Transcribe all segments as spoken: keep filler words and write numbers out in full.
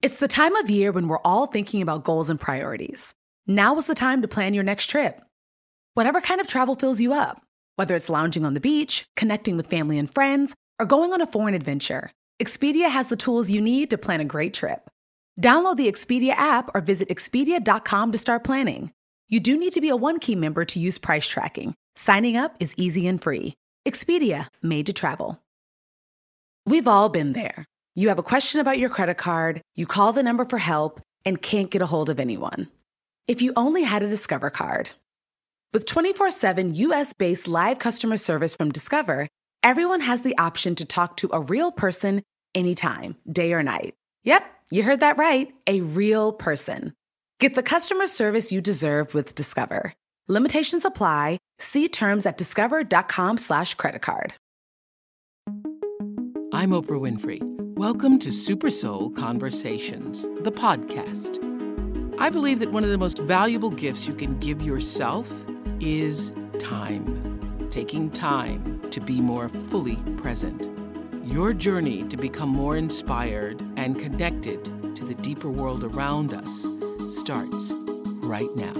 It's the time of year when we're all thinking about goals and priorities. Now is the time to plan your next trip. Whatever kind of travel fills you up, whether it's lounging on the beach, connecting with family and friends, or going on a foreign adventure, Expedia has the tools you need to plan a great trip. Download the Expedia app or visit expedia dot com to start planning. You do need to be a One Key member to use price tracking. Signing up is easy and free. Expedia, made to travel. We've all been there. You have a question about your credit card, you call the number for help, and can't get a hold of anyone. If you only had a Discover card. With twenty-four seven U S-based live customer service from Discover, everyone has the option to talk to a real person anytime, day or night. Yep, you heard that right, a real person. Get the customer service you deserve with Discover. Limitations apply. See terms at discover.com slash credit card. I'm Oprah Winfrey. Welcome to Super Soul Conversations, the podcast. I believe that one of the most valuable gifts you can give yourself is time. Taking time to be more fully present. Your journey to become more inspired and connected to the deeper world around us starts right now.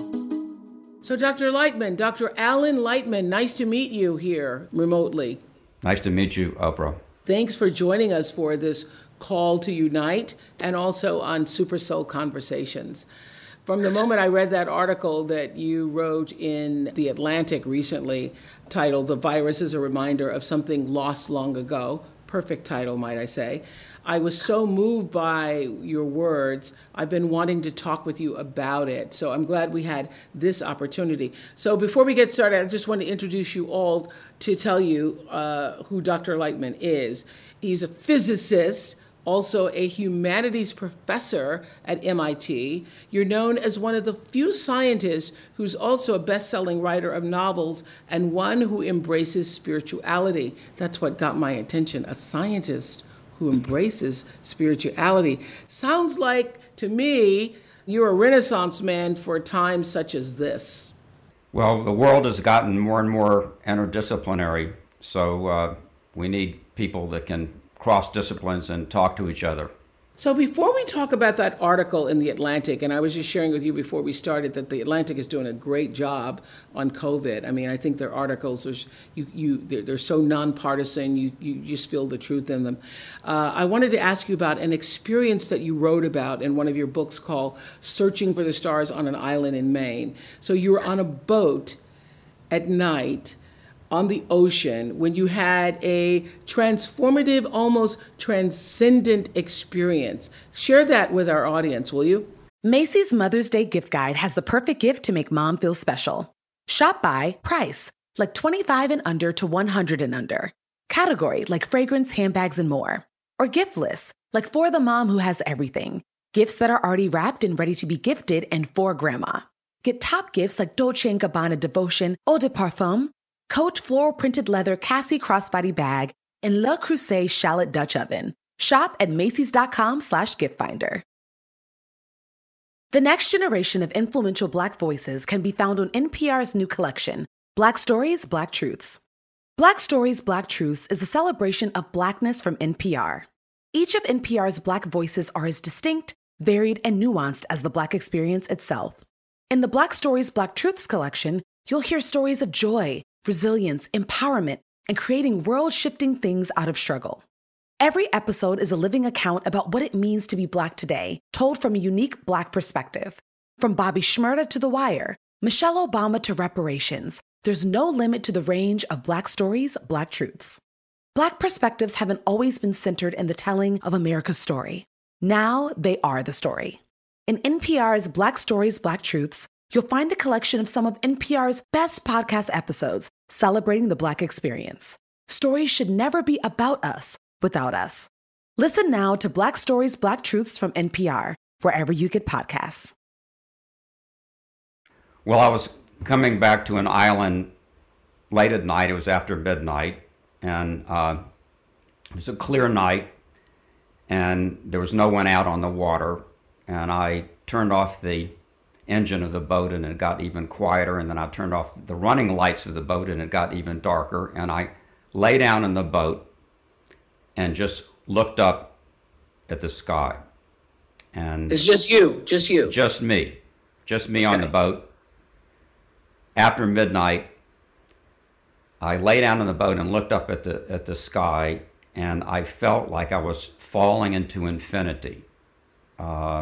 So Doctor Lightman, Doctor Alan Lightman, nice to meet you here remotely. Nice to meet you, Oprah. Thanks for joining us for this call to unite and also on Super Soul Conversations. From the moment I read that article that you wrote in The Atlantic recently, titled "The Virus is a Reminder of Something Lost Long Ago," perfect title, might I say, I was so moved by your words. I've been wanting to talk with you about it. So I'm glad we had this opportunity. So before we get started, I just want to introduce you all to tell you uh, who Doctor Lightman is. He's a physicist, also a humanities professor at M I T. You're known as one of the few scientists who's also a best-selling writer of novels and one who embraces spirituality. That's what got my attention, a scientist who embraces spirituality. Sounds like, to me, you're a Renaissance man for times such as this. Well, the world has gotten more and more interdisciplinary, so uh, we need people that can cross disciplines and talk to each other. So before we talk about that article in The Atlantic, and I was just sharing with you before we started that The Atlantic is doing a great job on COVID. I mean, I think their articles, are, you, you, they're, they're so nonpartisan, you, you just feel the truth in them. Uh, I wanted to ask you about an experience that you wrote about in one of your books called Searching for the Stars on an Island in Maine. So you were on a boat at night on the ocean when you had a transformative, almost transcendent experience. Share that with our audience, will you? Macy's Mother's Day gift guide has the perfect gift to make mom feel special. Shop by price, like twenty-five and under to one hundred and under. Category, like fragrance, handbags, and more. Or gift lists, like for the mom who has everything. Gifts that are already wrapped and ready to be gifted and for grandma. Get top gifts like Dolce and Gabbana Devotion Eau de Parfum, Coach floral printed leather Cassie crossbody bag, and Le Creuset shallot Dutch oven. Shop at Macy's.com slash gift finder. The next generation of influential Black voices can be found on N P R's new collection, Black Stories, Black Truths. Black Stories, Black Truths is a celebration of Blackness from N P R. Each of N P R's Black voices are as distinct, varied, and nuanced as the Black experience itself. In the Black Stories, Black Truths collection, you'll hear stories of joy, resilience, empowerment, and creating world-shifting things out of struggle. Every episode is a living account about what it means to be Black today, told from a unique Black perspective. From Bobby Shmurda to The Wire, Michelle Obama to reparations, there's no limit to the range of Black stories, Black truths. Black perspectives haven't always been centered in the telling of America's story. Now they are the story. In N P R's Black Stories, Black Truths, you'll find a collection of some of N P R's best podcast episodes celebrating the Black experience. Stories should never be about us without us. Listen now to Black Stories, Black Truths from N P R, wherever you get podcasts. Well, I was coming back to an island late at night. It was after midnight, and uh, it was a clear night, and there was no one out on the water. And I turned off the engine of the boat, and it got even quieter. And then I turned off the running lights of the boat, and it got even darker. And I lay down in the boat and just looked up at the sky. And it's just you, just you. Just me. Just me okay. on the boat. After midnight, I lay down on the boat and looked up at the at the sky, and I felt like I was falling into infinity. Uh,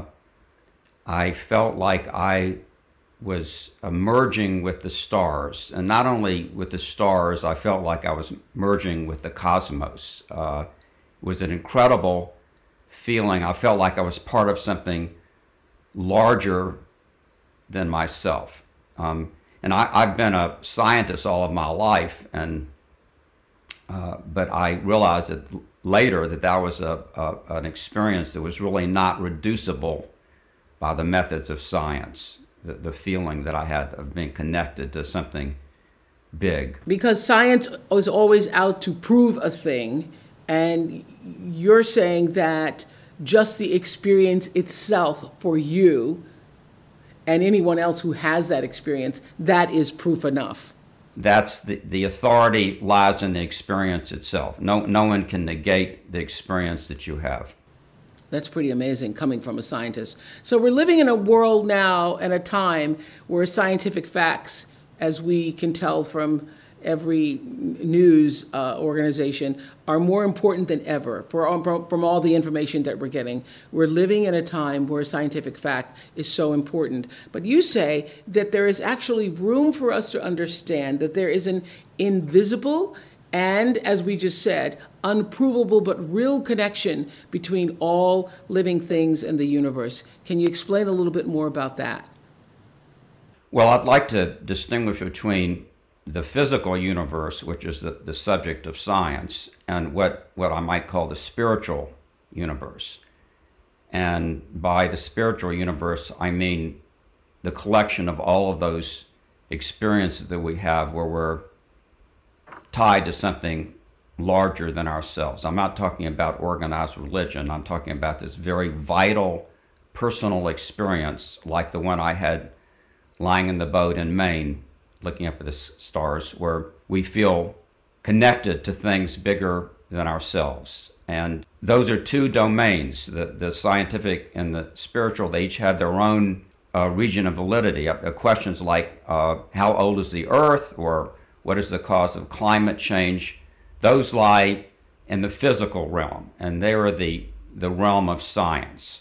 I felt like I was merging with the stars, and not only with the stars, I felt like I was merging with the cosmos. Uh, it was an incredible feeling. I felt like I was part of something larger than myself. Um, and I, I've been a scientist all of my life, and uh, but I realized that later that that was a, a an experience that was really not reducible by the methods of science. The, the feeling that I had of being connected to something big. Because science is always out to prove a thing, and you're saying that just the experience itself for you and anyone else who has that experience, that is proof enough. That's the, the authority lies in the experience itself. No, no one can negate the experience that you have. That's pretty amazing coming from a scientist. So we're living in a world now and a time where scientific facts, as we can tell from every news uh, organization, are more important than ever for all, from all the information that we're getting. We're living in a time where scientific fact is so important. But you say that there is actually room for us to understand that there is an invisible and, as we just said, unprovable but real connection between all living things in the universe. Can you explain a little bit more about that? Well, I'd like to distinguish between the physical universe, which is the, the subject of science, and what, what I might call the spiritual universe. And by the spiritual universe, I mean the collection of all of those experiences that we have where we're tied to something larger than ourselves. I'm not talking about organized religion. I'm talking about this very vital personal experience like the one I had lying in the boat in Maine, looking up at the stars, where we feel connected to things bigger than ourselves. And those are two domains, the, the scientific and the spiritual. They each have their own uh, region of validity. Uh, questions like uh, how old is the Earth, or what is the cause of climate change? Those lie in the physical realm, and they are the, the realm of science.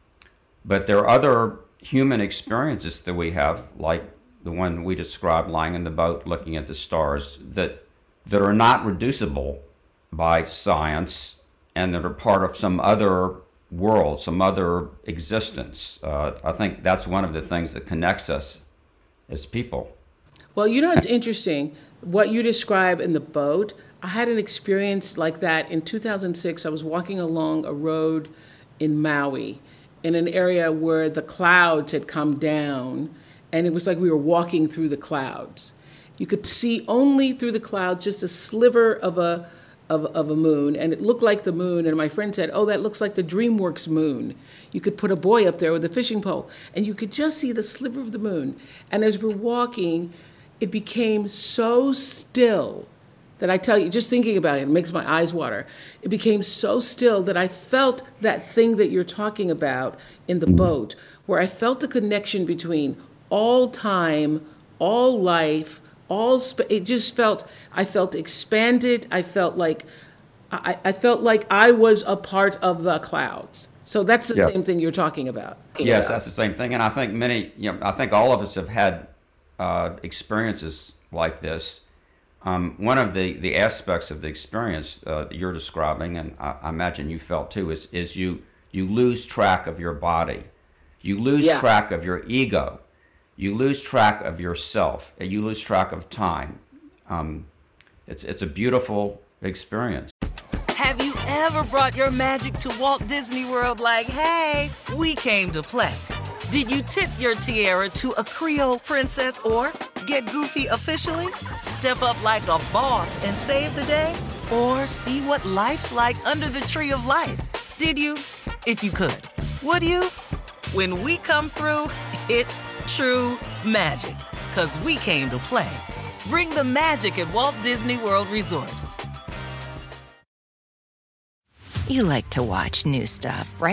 But there are other human experiences that we have, like the one we described lying in the boat looking at the stars, that, that are not reducible by science and that are part of some other world, some other existence. Uh, I think that's one of the things that connects us as people. Well, you know, it's interesting. What you describe in the boat, I had an experience like that in two thousand six. I was walking along a road in Maui in an area where the clouds had come down, and it was like we were walking through the clouds. You could see only through the clouds just a sliver of a of, of a moon, and it looked like the moon, and my friend said, oh, that looks like the DreamWorks moon. You could put a boy up there with a fishing pole, and you could just see the sliver of the moon. And as we're walking, it became so still that I tell you, just thinking about it, it makes my eyes water. It became so still that I felt that thing that you're talking about in the boat, where I felt a connection between all time, all life, all sp- it just felt, I felt expanded. I felt like, I, I felt like I was a part of the clouds. So that's the yeah. same thing you're talking about. Yes, that's the same thing. And I think many, you know, I think all of us have had uh, experiences like this. Um, one of the, the aspects of the experience uh, you're describing, and I, I imagine you felt too, is, is you, you lose track of your body. You lose yeah. track of your ego. You lose track of yourself. You lose track of time. Um, it's, it's a beautiful experience. Have you ever brought your magic to Walt Disney World like, hey, we came to play? Did you tip your tiara to a Creole princess or get goofy officially? Step up like a boss and save the day? Or see what life's like under the tree of life? Did you? If you could. Would you? When we come through, it's true magic. 'Cause we came to play. Bring the magic at Walt Disney World Resort. You like to watch new stuff, right?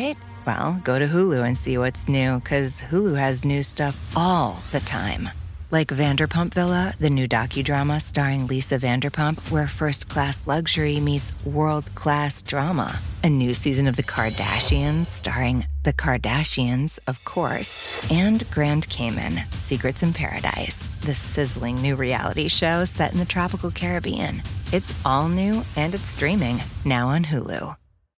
Well, go to Hulu and see what's new, because Hulu has new stuff all the time. Like Vanderpump Villa, the new docudrama starring Lisa Vanderpump, where first-class luxury meets world-class drama. A new season of The Kardashians starring The Kardashians, of course. And Grand Cayman, Secrets in Paradise, the sizzling new reality show set in the tropical Caribbean. It's all new and it's streaming now on Hulu.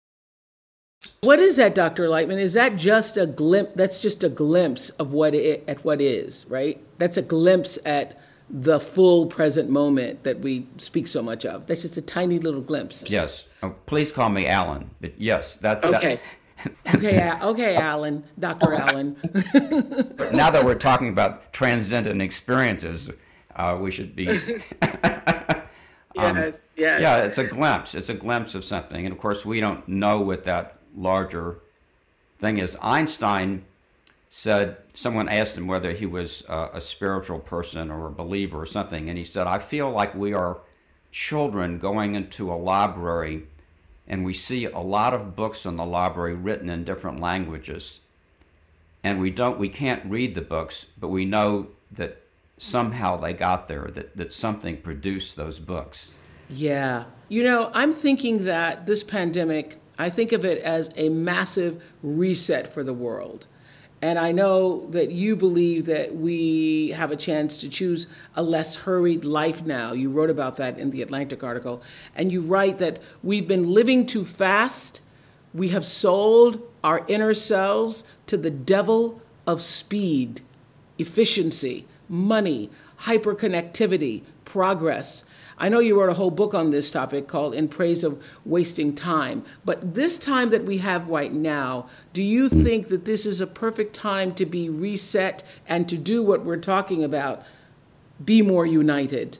What is that, Doctor Lightman? Is that just a glimpse? That's just a glimpse of what it, at what is, right? That's a glimpse at the full present moment that we speak so much of. That's just a tiny little glimpse. Yes. Oh, please call me Alan. But yes, that's okay. That. okay, okay, Alan, Doctor Alan. But now that we're talking about transcendent experiences, uh, we should be. um, yes, yes. Yeah, it's a glimpse. It's a glimpse of something, and of course, we don't know what that larger thing is. Einstein said, someone asked him whether he was uh, a spiritual person or a believer or something, and he said, I feel like we are children going into a library and we see a lot of books in the library written in different languages, and we don't we can't read the books, but we know that somehow they got there, that, that something produced those books. Yeah. You know, I'm thinking that this pandemic, I think of it as a massive reset for the world. And I know that you believe that we have a chance to choose a less hurried life now. You wrote about that in the Atlantic article. And you write that we've been living too fast. We have sold our inner selves to the devil of speed, efficiency, money, hyperconnectivity, progress. I know you wrote a whole book on this topic called In Praise of Wasting Time. But this time that we have right now, do you think that this is a perfect time to be reset and to do what we're talking about, be more united?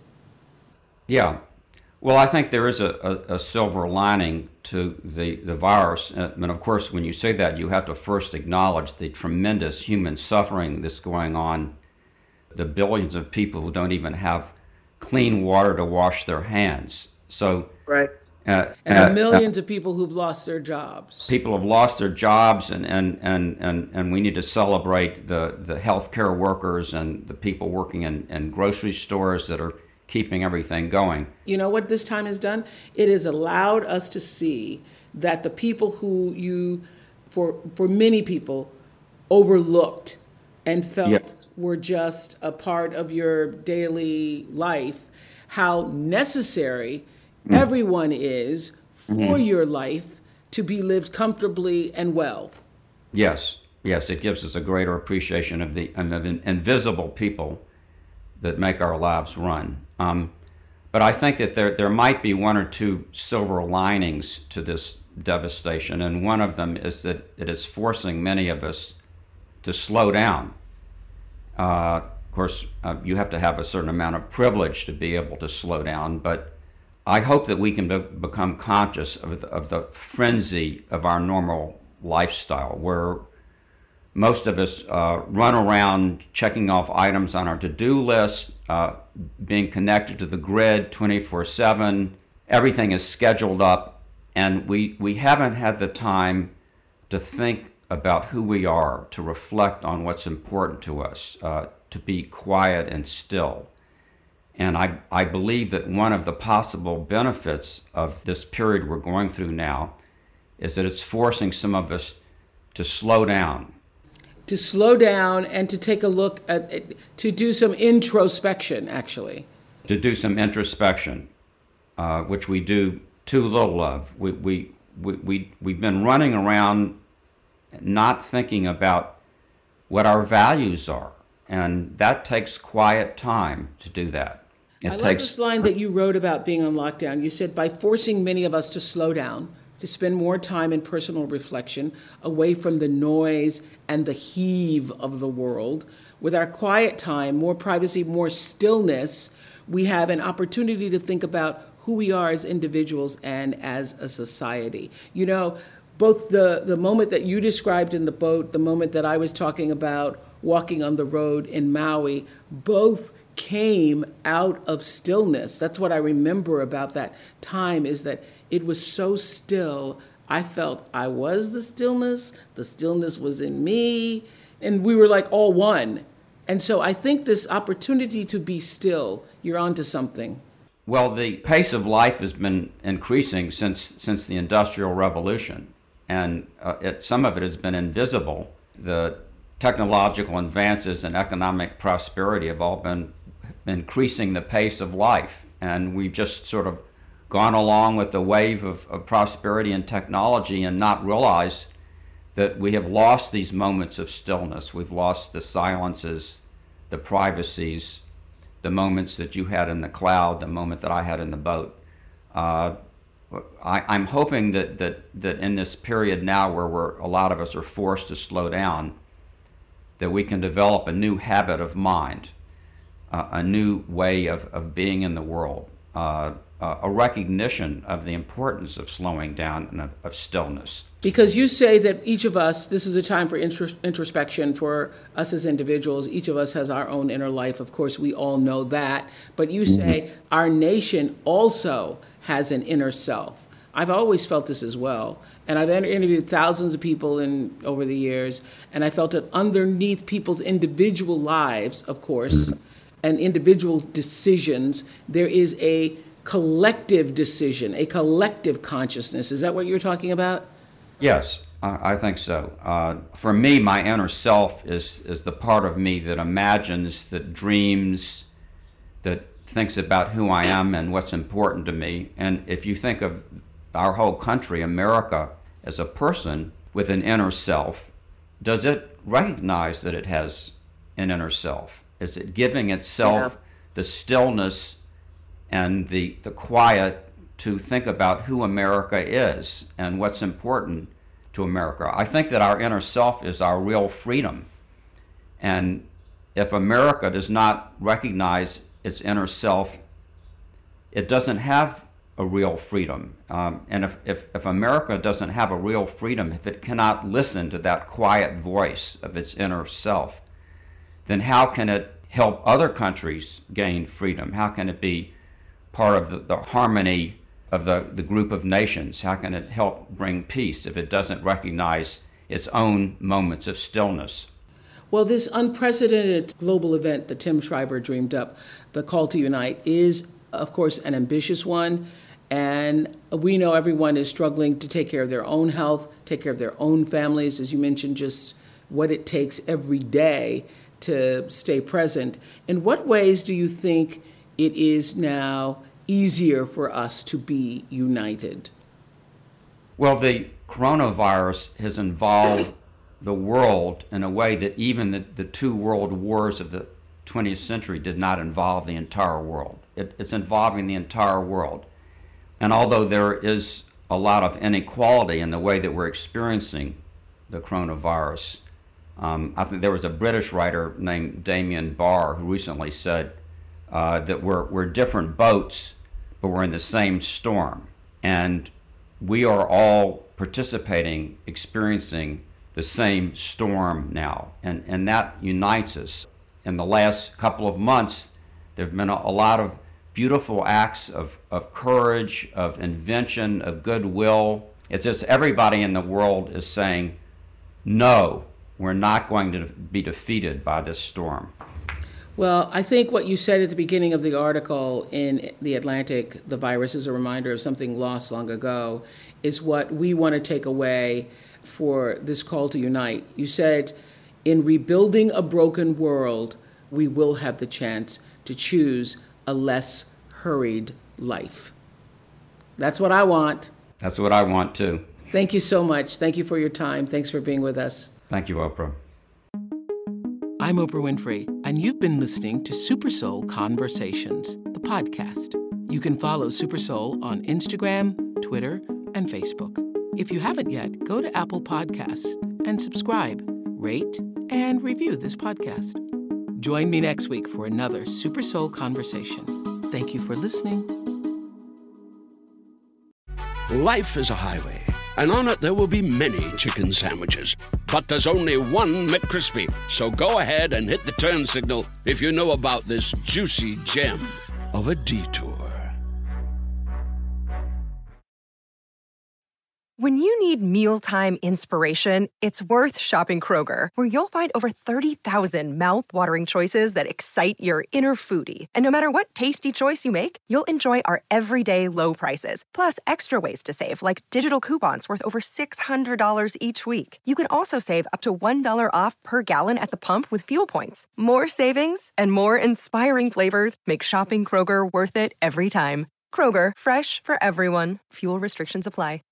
Yeah. Well, I think there is a, a, a silver lining to the, the virus. And of course, when you say that, you have to first acknowledge the tremendous human suffering that's going on, the billions of people who don't even have clean water to wash their hands. So, right. Uh, and uh, the millions uh, of people who've lost their jobs. People have lost their jobs, and, and, and, and, and we need to celebrate the, the healthcare workers and the people working in, in grocery stores that are keeping everything going. You know what this time has done? It has allowed us to see that the people who you, for for many people, overlooked and felt yep. were just a part of your daily life, how necessary mm. everyone is for mm-hmm. your life to be lived comfortably and well. Yes, yes, it gives us a greater appreciation of the of invisible people that make our lives run. Um, but I think that there there might be one or two silver linings to this devastation, and one of them is that it is forcing many of us to slow down. Uh, of course, uh, you have to have a certain amount of privilege to be able to slow down, but I hope that we can be- become conscious of the, of the frenzy of our normal lifestyle, where most of us uh, run around checking off items on our to-do list, uh, being connected to the grid twenty-four seven. Everything is scheduled up, and we, we haven't had the time to think about who we are, to reflect on what's important to us, uh, to be quiet and still. And I, I believe that one of the possible benefits of this period we're going through now is that it's forcing some of us to slow down. To slow down and to take a look at, to do some introspection, actually. To do some introspection, uh, which we do too little of. We, we, we, we, we've been running around not thinking about what our values are. And that takes quiet time to do that. It I takes... love this line that you wrote about being on lockdown. You said, by forcing many of us to slow down, to spend more time in personal reflection, away from the noise and the heave of the world, with our quiet time, more privacy, more stillness, we have an opportunity to think about who we are as individuals and as a society. You know, both the, the moment that you described in the boat, the moment that I was talking about walking on the road in Maui, both came out of stillness. That's what I remember about that time, is that it was so still. I felt I was the stillness, the stillness was in me, and we were like all one. And so I think this opportunity to be still, you're onto something. Well, the pace of life has been increasing since since the Industrial Revolution, and uh, it, some of it has been invisible. The technological advances and economic prosperity have all been increasing the pace of life, and we've just sort of gone along with the wave of, of prosperity and technology and not realized that we have lost these moments of stillness. We've lost the silences, the privacies, the moments that you had in the cloud, the moment that I had in the boat. Uh, I, I'm hoping that, that, that in this period now where we're, a lot of us are forced to slow down, that we can develop a new habit of mind, uh, a new way of, of being in the world, uh, uh, a recognition of the importance of slowing down and of, of stillness. Because you say that each of us, this is a time for intros- introspection for us as individuals. Each of us has our own inner life. Of course, we all know that. But you say mm-hmm. our nation also has an inner self. I've always felt this as well. And I've interviewed thousands of people in over the years, and I felt that underneath people's individual lives, of course, mm-hmm. and individual decisions, there is a collective decision, a collective consciousness. Is that what you're talking about? Yes, I, I think so. Uh, for me, my inner self is, is the part of me that imagines, that dreams, that thinks about who I am and what's important to me. And if you think of our whole country, America, as a person with an inner self, does it recognize that it has an inner self? Is it giving itself yeah. the stillness and the, the quiet to think about who America is and what's important to America? I think that our inner self is our real freedom. And if America does not recognize its inner self, it doesn't have a real freedom. Um, and if, if, if America doesn't have a real freedom, if it cannot listen to that quiet voice of its inner self, then how can it help other countries gain freedom? How can it be part of the, the harmony of the, the group of nations? How can it help bring peace if it doesn't recognize its own moments of stillness? Well, this unprecedented global event that Tim Shriver dreamed up, the Call to Unite, is, of course, an ambitious one. And we know everyone is struggling to take care of their own health, take care of their own families, as you mentioned, just what it takes every day to stay present. In what ways do you think it is now easier for us to be united? Well, the coronavirus has involved the world in a way that even the, the two world wars of the twentieth century did not involve the entire world. It, it's involving the entire world. And although there is a lot of inequality in the way that we're experiencing the coronavirus, um, I think there was a British writer named Damien Barr who recently said uh, that we're, we're different boats, but we're in the same storm. And we are all participating, experiencing the same storm now. And, and that unites us. In the last couple of months, there have been a, a lot of beautiful acts of, of courage, of invention, of goodwill. It's just everybody in the world is saying, no, we're not going to be defeated by this storm. Well, I think what you said at the beginning of the article in The Atlantic, the virus is a reminder of something lost long ago, is what we want to take away for this call to unite. You said, in rebuilding a broken world, we will have the chance to choose a less hurried life. That's what I want. That's what I want too. Thank you so much. Thank you for your time. Thanks for being with us. Thank you, Oprah. I'm Oprah Winfrey, and you've been listening to Super Soul Conversations, the podcast. You can follow Super Soul on Instagram, Twitter, and Facebook. If you haven't yet, go to Apple Podcasts and subscribe, rate, and review this podcast. Join me next week for another Super Soul Conversation. Thank you for listening. Life is a highway, and on it there will be many chicken sandwiches. But there's only one McCrispy. So go ahead and hit the turn signal if you know about this juicy gem of a detour. When you need mealtime inspiration, it's worth shopping Kroger, where you'll find over thirty thousand mouth-watering choices that excite your inner foodie. And no matter what tasty choice you make, you'll enjoy our everyday low prices, plus extra ways to save, like digital coupons worth over six hundred dollars each week. You can also save up to one dollar off per gallon at the pump with fuel points. More savings and more inspiring flavors make shopping Kroger worth it every time. Kroger, fresh for everyone. Fuel restrictions apply.